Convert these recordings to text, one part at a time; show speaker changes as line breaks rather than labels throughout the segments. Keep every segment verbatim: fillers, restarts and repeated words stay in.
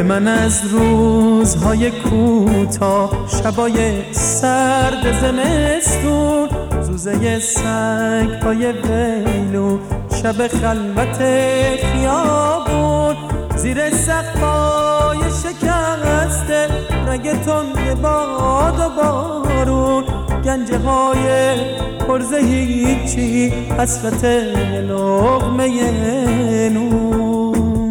من از روزهای کوتاه، شبای سرد زمستون، زوزه سنگ‌های ویلون، شب خلوت خیابون، زیر سقف‌های شکسته رنگ تند باد و بارون، گنجه های پرز هیچی، حسرت لقمه نون.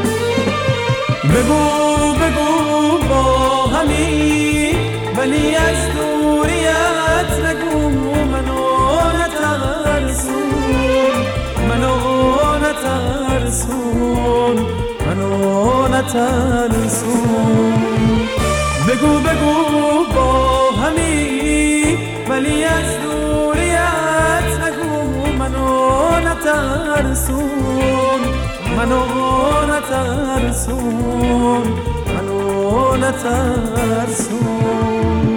بگو بگو با همی، ولی از دوریت نگو منو نترسون، منو نترسون، منو نترسون. بگو بگو با همی، ولی از دوریت نگو منو نترسون، منو نترسون، منو نترسون.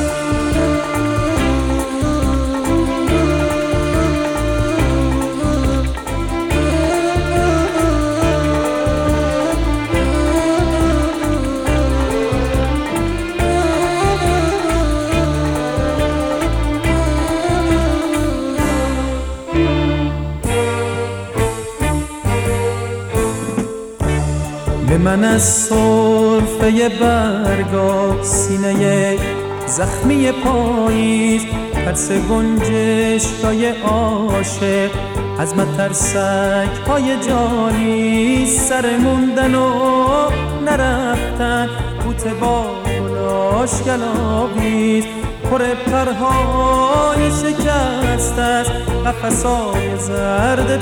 به من از سرفه برگا، سینه زخمی پاییز، ترس گنجشکای عاشق، از مترسک های جانی، سر موندن و نرفتن، بوته با گلاش گلاویز، پر پرهای شکست است، قفسای زرد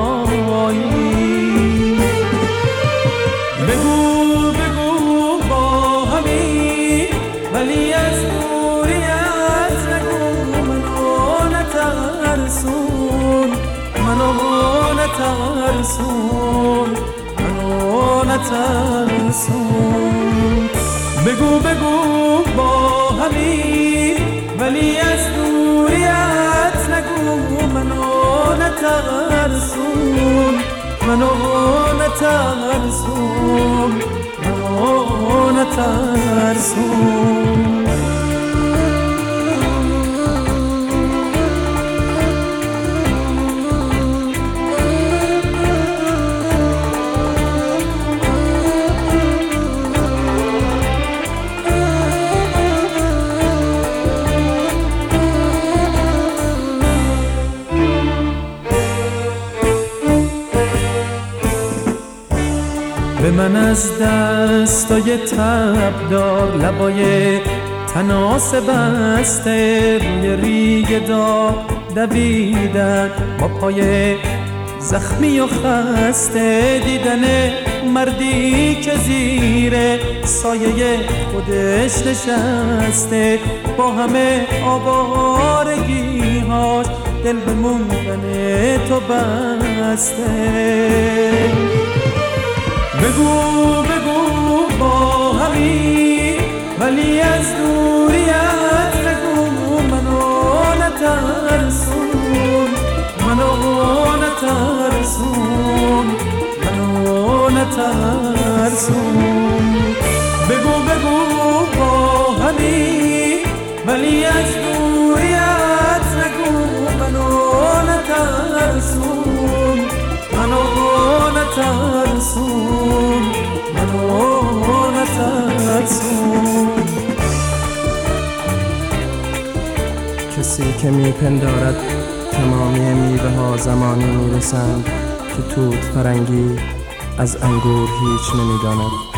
پاییز. بگو بگو با همی، ولی از دوریت نگو منو نترسون، منو نترسون، منو نترسون. بگو بگو با همی، ولی از دوریت نگو منو نترسون، منو نترسون، منو نترسون. به من از دستای تبدار، لبای تناس بسته، روی ریگ دار دویدن، با پای زخمی و خسته، دیدن مردی که زیر سایه خودش نشسته، با همه آوارگی‌هاش دل به موندن تو بسته. بگو بگو با همی، ولی از دوریت نگو منو نترسون، منو نترسون، منو نترسون. بگو بگو با همی، ولی از دوریت نگو منو نترسون، منو نترسون، منو نترسون.
کسی که میپندارد تمامی میوه ها زمانی میرسند که توت فرنگی از انگور هیچ نمیداند.